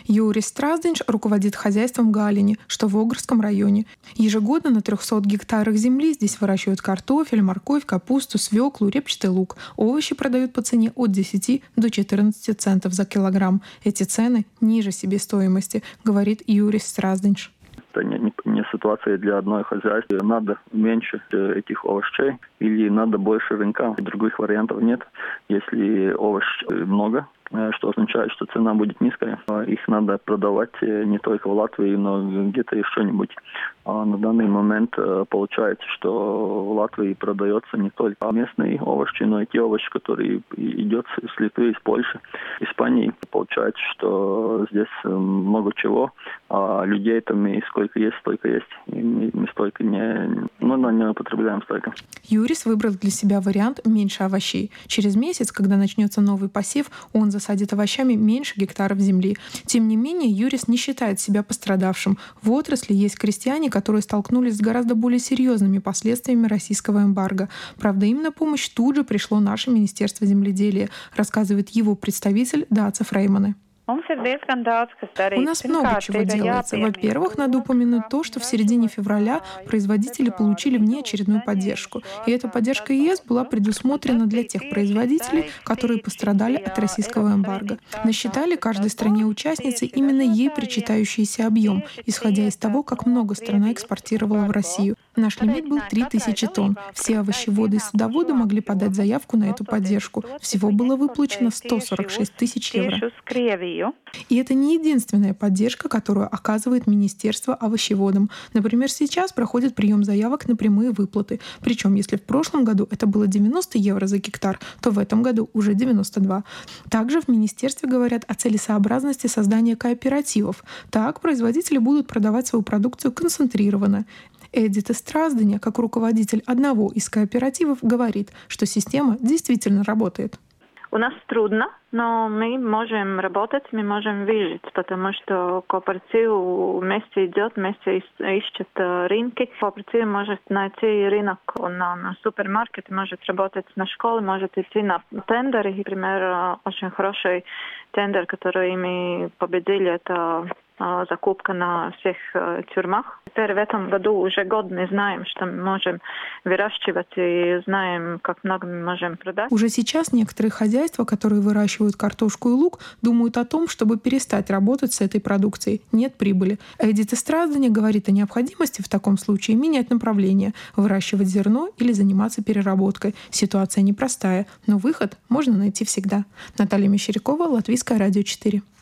Юрис Страздинч руководит хозяйством в Галине, что в Огрском районе. Ежегодно на 300 гектарах земли здесь выращивают картофель, морковь, капусту, свеклу, репчатый лук. Овощи продают по цене от 10 до 14 центов за килограмм. Эти цены ниже себестоимости, говорит Юрис Страздинч. Это не ситуация для одной хозяйства. Надо меньше этих овощей или надо больше рынка. Других вариантов нет. Если овощей много, что означает, что цена будет низкая. Их надо продавать не только в Латвии, но где-то еще-нибудь. А на данный момент получается, что в Латвии продается не только местные овощи, но и те овощи, которые идут с Литвы, из Польши, Испании. Получается, что здесь много чего, а людей там и сколько есть, столько есть. И мы столько не употребляем столько. Юрис выбрал для себя вариант меньше овощей. Через месяц, когда начнется новый посев, он засадит овощами меньше гектаров земли. Тем не менее, Юрис не считает себя пострадавшим. В отрасли есть крестьяне, которые столкнулись с гораздо более серьезными последствиями российского эмбарго. Правда, им на помощь тут же пришло наше Министерство земледелия, рассказывает его представитель Даца Фреймане. У нас много чего делается. Во-первых, надо упомянуть то, что в середине февраля производители получили внеочередную поддержку. И эта поддержка ЕС была предусмотрена для тех производителей, которые пострадали от российского эмбарго. Насчитали каждой стране-участнице именно ей причитающийся объем, исходя из того, как много страна экспортировала в Россию. Наш лимит был 3000 тонн. Все овощеводы и садоводы могли подать заявку на эту поддержку. Всего было выплачено 146 тысяч евро. И это не единственная поддержка, которую оказывает Министерство овощеводам. Например, сейчас проходит прием заявок на прямые выплаты. Причем, если в прошлом году это было 90 евро за гектар, то в этом году уже 92. Также в Министерстве говорят о целесообразности создания кооперативов. Так производители будут продавать свою продукцию концентрированно. Эдита Страздиня, как руководитель одного из кооперативов, говорит, что система действительно работает. У нас трудно, но мы можем работать, мы можем выжить, потому что кооператив вместе идет, вместе ищет рынки. Кооператив может найти рынок на супермаркет, может работать на школе, может идти на тендеры. Например, очень хороший тендер, который мы победили, это закупка на всех тюрьмах. Теперь в этом году уже год мы знаем, что мы можем выращивать и знаем, как много мы можем продать. Уже сейчас некоторые хозяйства, которые выращивают картошку и лук, думают о том, чтобы перестать работать с этой продукцией. Нет прибыли. Эдита Страздиня говорит о необходимости в таком случае менять направление, выращивать зерно или заниматься переработкой. Ситуация непростая, но выход можно найти всегда. Наталья Мещерякова, Латвийское радио 4.